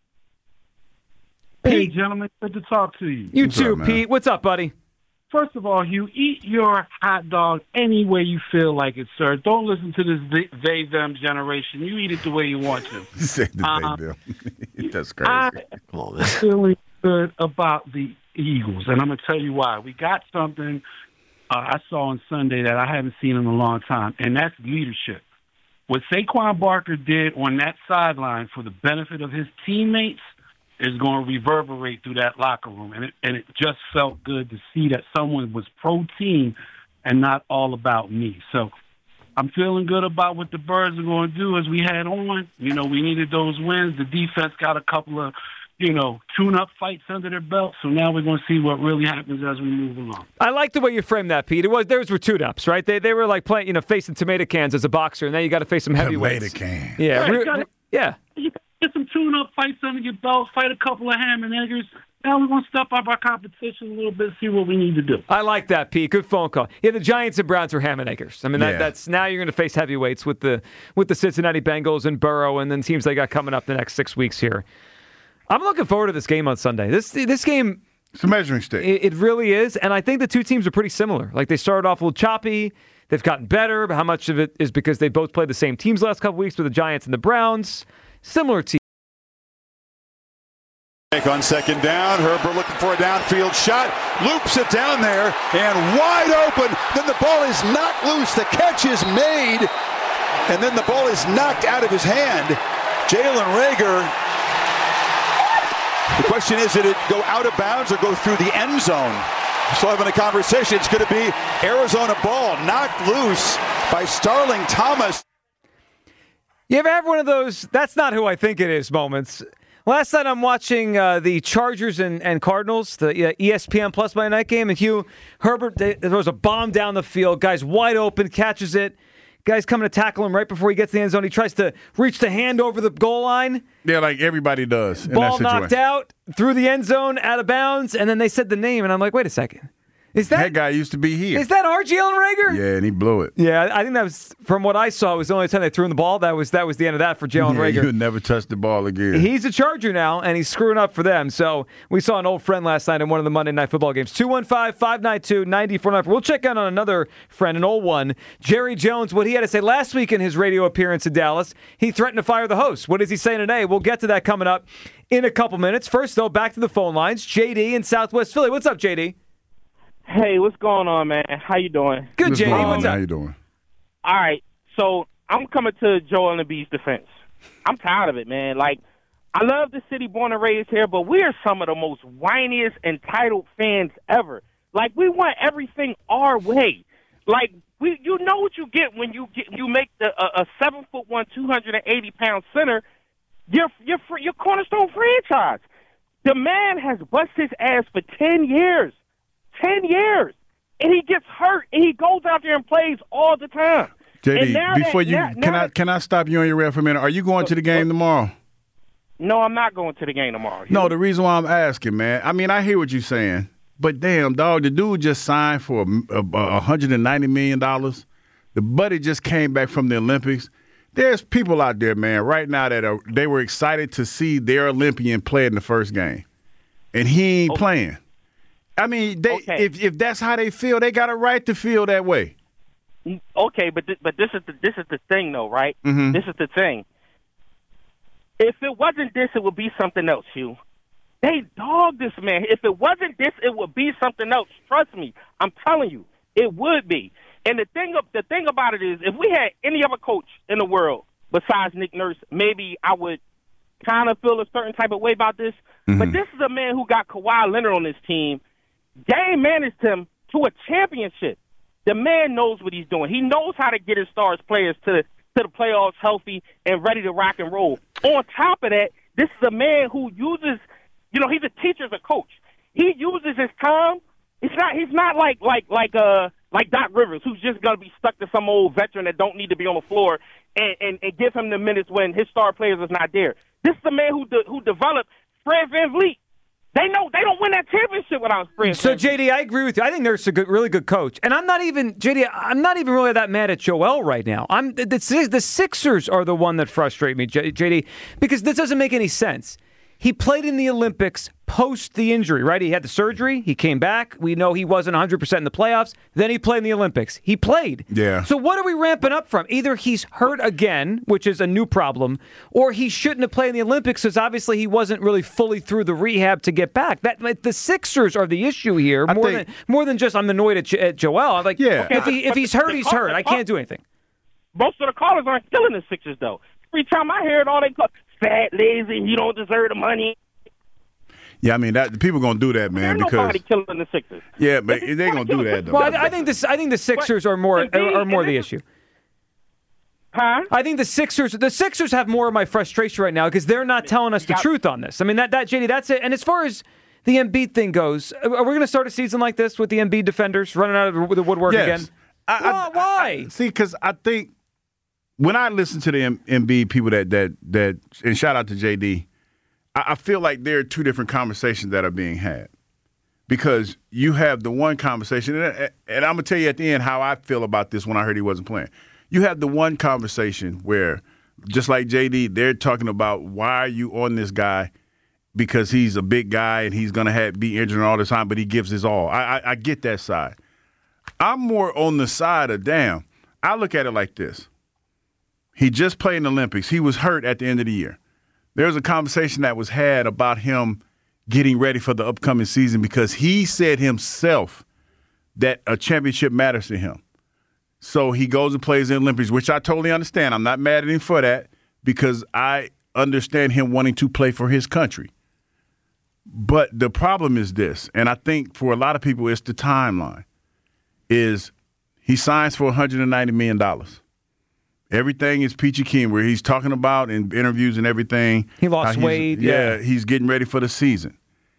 Hey, gentlemen, good to talk to you. You What's too, up, Pete. What's up, buddy? First of all, Hugh, eat your hot dog any way you feel like it, sir. Don't listen to this they, them generation. You eat it the way you want to. He said the Uh, they, them. That's crazy. I Come on, man. feeling good about the Eagles, and I'm going to tell you why. We got something uh, I saw on Sunday that I haven't seen in a long time, and that's leadership. What Saquon Barker did on that sideline for the benefit of his teammates is going to reverberate through that locker room. And it, and it just felt good to see that someone was pro-team and not all about me. So I'm feeling good about what the Birds are going to do as we head on. You know, we needed those wins. The defense got a couple of, you know, tune-up fights under their belt. So now we're going to see what really happens as we move along. I like the way you framed that, Pete. It was those were tune-ups, right? They they were like playing, you know, facing tomato cans as a boxer, and now you got to face some heavyweights. Tomato can. Yeah, Right, re- gotta- yeah. You get some tune-up fights under your belt, fight a couple of ham and eggers. Now we're going to step up our competition a little bit, see what we need to do. I like that, Pete. Good phone call. Yeah, the Giants and Browns are ham and eggers. I mean, that, Yeah. that's now you're going to face heavyweights with the with the Cincinnati Bengals and Burrow, and then teams they got coming up the next six weeks here. I'm looking forward to this game on Sunday. This this game, It's a measuring stick. it, it really is, and I think the two teams are pretty similar. Like they started off a little choppy. They've gotten better, but how much of it is because they both played the same teams the last couple weeks with the Giants and the Browns? Similar teams. On second down, Herbert looking for a downfield shot, loops it down there, and wide open. Then the ball is knocked loose. The catch is made, and then the ball is knocked out of his hand. Jalen Reagor. The question is, did it go out of bounds or go through the end zone? Still having a conversation. It's going to be Arizona ball knocked loose by Starling Thomas. You ever have one of those, that's not who I think it is moments? Last night I'm watching uh, the Chargers and, and Cardinals, the uh, E S P N Plus Monday night game, and Hugh Herbert, they, there was a bomb down the field. Guy's wide open, catches it. Guy's coming to tackle him right before he gets to the end zone. He tries to reach the hand over the goal line. Yeah, like everybody does in Ball that situation. knocked out, through the end zone, out of bounds, and then they said the name, and I'm like, wait a second. Is that, That guy used to be here. is that our Jalen Reagor? Yeah, and he blew it. Yeah, I think that was, from what I saw, it was the only time they threw him the ball. That was that was the end of that for Jalen Yeah, Reagor. you would never touch the ball again. He's a Charger now, and he's screwing up for them. So we saw an old friend last night in one of the Monday Night Football games. two one five, five nine two, nine four nine four. We'll check in on another friend, an old one, Jerry Jones, what he had to say last week in his radio appearance in Dallas. He threatened to fire the host. What is he saying today? We'll get to that coming up in a couple minutes. First, though, back to the phone lines. J D in Southwest Philly. What's up, J D? Hey, what's going on, man? How you doing? Good, What's J D. going on? What's How up? you doing? All right, so I'm coming to Joel Embiid's defense. I'm tired of it, man. Like, I love the city born and raised here, but we are some of the most whiniest, entitled fans ever. Like, we want everything our way. Like, we, you know what you get when you get you make the a, a seven foot one, two hundred eighty pound center. Your your fr- your cornerstone franchise. The man has busted his ass for ten years. Ten years. And he gets hurt, and he goes out there and plays all the time. J And D, now before that- you now- can now I that- can I stop you on your ref for a minute? Are you going to the game tomorrow? No, I'm not going to the game tomorrow. No, the reason why I'm asking, man. I mean, I hear what you're saying, but damn, dog, the dude just signed for a, a, a one hundred ninety million dollars. The buddy just came back from the Olympics. There's people out there, man, right now that are they were excited to see their Olympian play in the first game, and he ain't Okay. playing. I mean, they Okay. if if that's how they feel, they got a right to feel that way. Okay, but th- but this is the this is the thing, though, right? Mhm. This is the thing. If it wasn't this, it would be something else, Hugh. They dogged this man. If it wasn't this, it would be something else. Trust me, I'm telling you, it would be. And the thing the thing about it is, if we had any other coach in the world besides Nick Nurse, maybe I would kind of feel a certain type of way about this. Mm-hmm. But this is a man who got Kawhi Leonard on his team. Game managed him to a championship. The man knows what he's doing. He knows how to get his stars players to the, to the playoffs healthy and ready to rock and roll. On top of that, this is a man who uses, you know, he's a teacher as a coach. He uses his time. It's not. He's not like like like uh like Doc Rivers, who's just gonna be stuck to some old veteran that don't need to be on the floor and and, and give him the minutes when his star players is not there. This is the man who de- who developed Fred VanVleet. They know they don't win that championship without Fred. So, J D, I agree with you. I think there's a good, really good coach. And I'm not even, J D, I'm not even really that mad at Joel right now. I'm the, the, the Sixers are the one that frustrate me, J D, because this doesn't make any sense. He played in the Olympics post the injury, right? He had the surgery. He came back. We know he wasn't one hundred percent in the playoffs. Then he played in the Olympics. He played. Yeah. So what are we ramping up from? Either he's hurt again, which is a new problem, or he shouldn't have played in the Olympics because obviously he wasn't really fully through the rehab to get back. That like, the Sixers are the issue here I more think, than more than just I'm annoyed at, at Joel. I'm like, yeah. if he if he's hurt, he's hurt. I can't do anything. Most of the callers aren't still in the Sixers though. Every time I hear it, all they call fat, lazy, you don't deserve the money. Yeah, I mean that people gonna do that, man. There's because nobody killing the Sixers. Yeah, but they gonna do that though. Well, I, I think this. I think the Sixers are more are, are more the issue. Huh? I think the Sixers. The Sixers have more of my frustration right now because they're not telling us the truth on this. I mean that that J D, that's it. And as far as the Embiid thing goes, are we going to start a season like this with the Embiid defenders running out of the woodwork yes. again? I, why? I, why? I, see, because I think when I listen to the M- Embiid people that that that, and shout out to J D. I feel like there are two different conversations that are being had because you have the one conversation, and, and I'm going to tell you at the end how I feel about this when I heard he wasn't playing. You have the one conversation where, just like J D, they're talking about why are you on this guy because he's a big guy and he's going to have be injured all the time, but he gives his all. I, I, I get that side. I'm more on the side of, damn, I look at it like this. He just played in the Olympics. He was hurt at the end of the year. There was a conversation that was had about him getting ready for the upcoming season because he said himself that a championship matters to him. So he goes and plays in the Olympics, which I totally understand. I'm not mad at him for that because I understand him wanting to play for his country. But the problem is this, and I think for a lot of people it's the timeline, is he signs for one hundred ninety million dollars. Everything is peachy keen where he's talking about in interviews and everything. He lost weight. Yeah, yeah, he's getting ready for the season.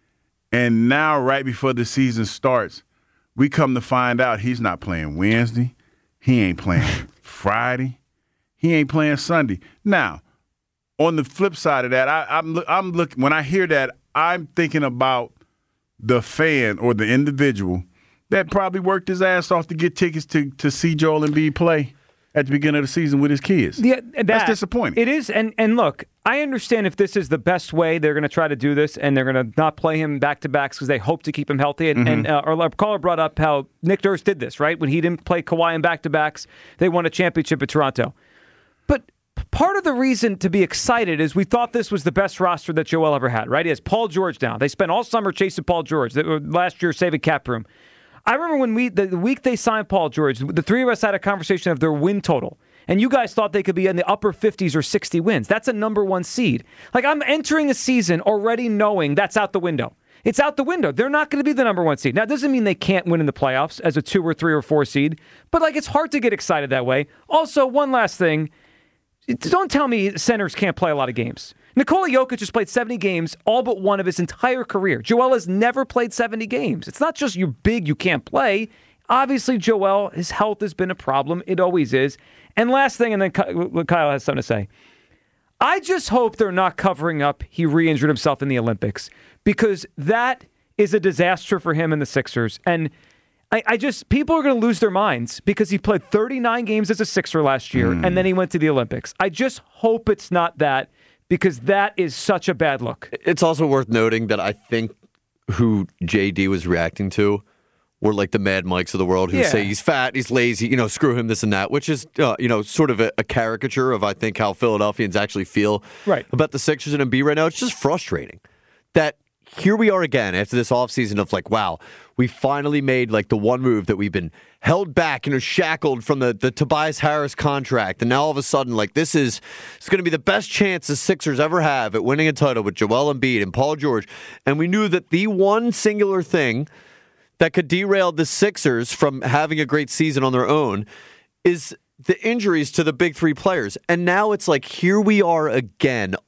And now, right before the season starts, we come to find out he's not playing Wednesday. He ain't playing Friday. He ain't playing Sunday. Now, on the flip side of that, I, I'm I'm looking when I hear that, I'm thinking about the fan or the individual that probably worked his ass off to get tickets to to see Joel Embiid play at the beginning of the season with his kids. Yeah, that, that's disappointing. It is, and and look, I understand if this is the best way they're going to try to do this, and they're going to not play him back to backs because they hope to keep him healthy. And, Mm-hmm. and uh, our caller brought up how Nick Nurse did this, right? When he didn't play Kawhi in back to backs, they won a championship at Toronto. But part of the reason to be excited is we thought this was the best roster that Joel ever had, right? He has Paul George now. They spent all summer chasing Paul George. They were last year saving cap room. I remember when we the, the week they signed Paul George, the three of us had a conversation of their win total. And you guys thought they could be in the upper fifties or sixty wins. That's a number one seed. Like, I'm entering a season already knowing that's out the window. It's out the window. They're not going to be the number one seed. Now, it doesn't mean they can't win in the playoffs as a two or three or four seed. But, like, it's hard to get excited that way. Also, one last thing. Don't tell me centers can't play a lot of games. Nikola Jokic has played seventy games, all but one of his entire career. Joel has never played seventy games. It's not just you're big, you can't play. Obviously, Joel, his health has been a problem. It always is. And last thing, and then Kyle has something to say. I just hope they're not covering up he re-injured himself in the Olympics because that is a disaster for him and the Sixers. And I, I just, people are going to lose their minds because he played thirty-nine games as a Sixer last year mm. and then he went to the Olympics. I just hope it's not that because that is such a bad look. It's also worth noting that I think who J D was reacting to were like the Mad Mikes of the world who yeah. say he's fat, he's lazy, you know, screw him, this and that, which is, uh, you know, sort of a, a caricature of, I think, how Philadelphians actually feel right. about the Sixers and Embiid right now. It's just frustrating that here we are again after this offseason of like, wow, we finally made like the one move that we've been held back, you know, shackled from the, the Tobias Harris contract. And now all of a sudden, like, this is it's going to be the best chance the Sixers ever have at winning a title with Joel Embiid and Paul George. And we knew that the one singular thing that could derail the Sixers from having a great season on their own is the injuries to the big three players. And now it's like, here we are again,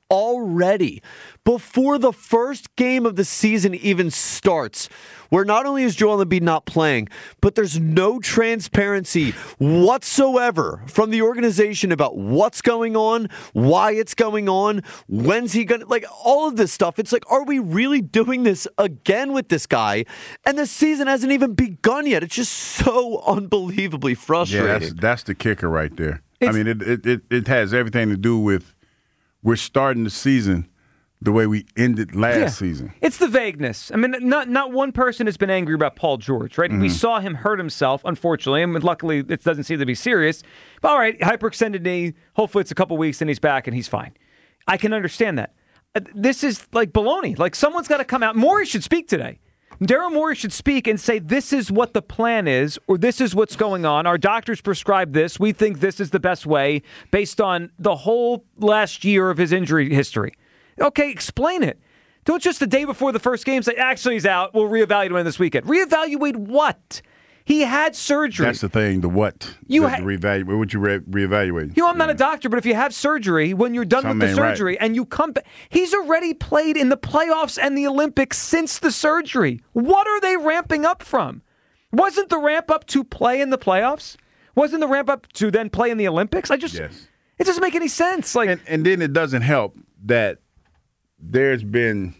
already, before the first game of the season even starts, where not only is Joel Embiid not playing, but there's no transparency whatsoever from the organization about what's going on, why it's going on, when's he going to, like, all of this stuff. It's like, are we really doing this again with this guy? And the season hasn't even begun yet. It's just so unbelievably frustrating. Yeah, that's, that's the kicker right there. It's, I mean, it, it, it, it has everything to do with we're starting the season the way we ended last yeah. season. It's the vagueness. I mean, not not one person has been angry about Paul George, right? Mm-hmm. We saw him hurt himself, unfortunately, and luckily it doesn't seem to be serious. But all right, hyperextended knee, hopefully it's a couple weeks and he's back and he's fine. I can understand that. This is like baloney. Like, someone's got to come out. Morey should speak today. Daryl Morey should speak and say, this is what the plan is, or this is what's going on. Our doctors prescribed this. We think this is the best way based on the whole last year of his injury history. Okay, explain it. Don't just the day before the first game say, actually, he's out. We'll reevaluate him this weekend. Reevaluate what? He had surgery. That's the thing, the what. You the, ha- the reevaluate. What would you re- reevaluate? You know, I'm not a doctor, but if you have surgery, when you're done Something with the surgery right. and you come back, he's already played in the playoffs and the Olympics since the surgery. What are they ramping up from? Wasn't the ramp up to play in the playoffs? Wasn't the ramp up to then play in the Olympics? I just, yes. It doesn't make any sense. Like, and, and then it doesn't help that there's been,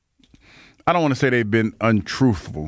I don't want to say they've been untruthful,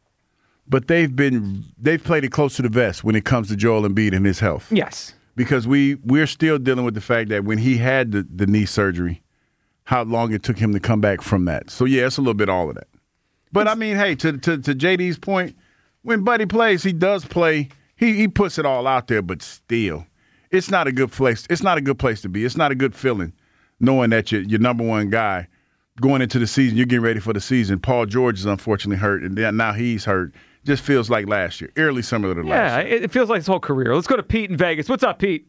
but they've been they've played it close to the vest when it comes to Joel Embiid and his health. Yes. Because we, we're still dealing with the fact that when he had the, the knee surgery, how long it took him to come back from that. So, yeah, it's a little bit all of that. But, I mean, hey, to, to, to J D's point, when Buddy plays, he does play. He, he puts it all out there, but still, it's not a good place. It's not a good place to be. It's not a good feeling knowing that your, your number one guy going into the season, you're getting ready for the season. Paul George is unfortunately hurt, and then now he's hurt. Just feels like last year, eerily similar to yeah, last year. Yeah, it feels like his whole career. Let's go to Pete in Vegas. What's up, Pete?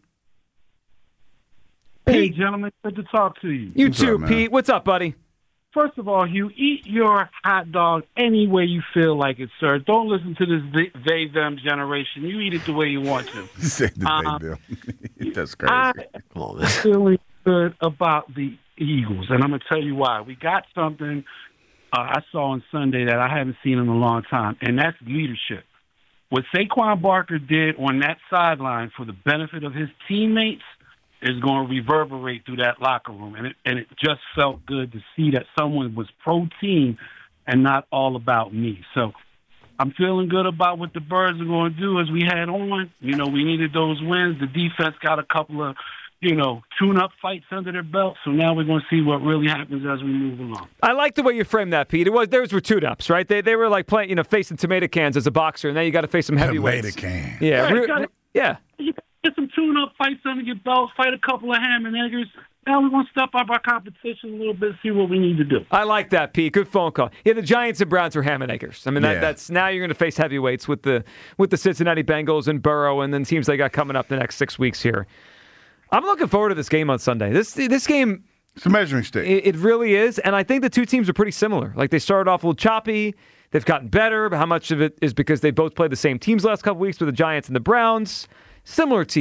Hey, Pete. Gentlemen, good to talk to you. You What's too, up, Pete. What's up, buddy? First of all, Hugh, eat your hot dog any way you feel like it, sir. Don't listen to this they, them generation. You eat it the way you want to. You said the uh, they, them. That's crazy. I Come on, man. feeling good about the Eagles, and I'm going to tell you why. We got something uh, I saw on Sunday that I haven't seen in a long time, and that's leadership. What Saquon Barker did on that sideline for the benefit of his teammates is going to reverberate through that locker room. And it, and it just felt good to see that someone was pro-team and not all about me. So I'm feeling good about what the Birds are going to do as we head on. You know, we needed those wins. The defense got a couple of, you know, tune-up fights under their belt. So now we're going to see what really happens as we move along. I like the way you framed that, Pete. It was those were tune-ups, right? They they were like playing, you know, facing tomato cans as a boxer, and now you got to face some heavyweights. Tomato can. Yeah, Right, re- gotta- yeah. You get some tune-up fights under your belt, fight a couple of ham and eggers. Now we want to step up our competition a little bit, see what we need to do. I like that, Pete. Good phone call. Yeah, the Giants and Browns are ham and eggers. I mean, that, Yeah. that's now you're going to face heavyweights with the with the Cincinnati Bengals and Burrow, and then teams they got coming up the next six weeks here. I'm looking forward to this game on Sunday. This this game, it's a measuring stick. It, it really is, and I think the two teams are pretty similar. Like, they started off a little choppy. They've gotten better, but how much of it is because they both played the same teams the last couple weeks with the Giants and the Browns? Similar teams.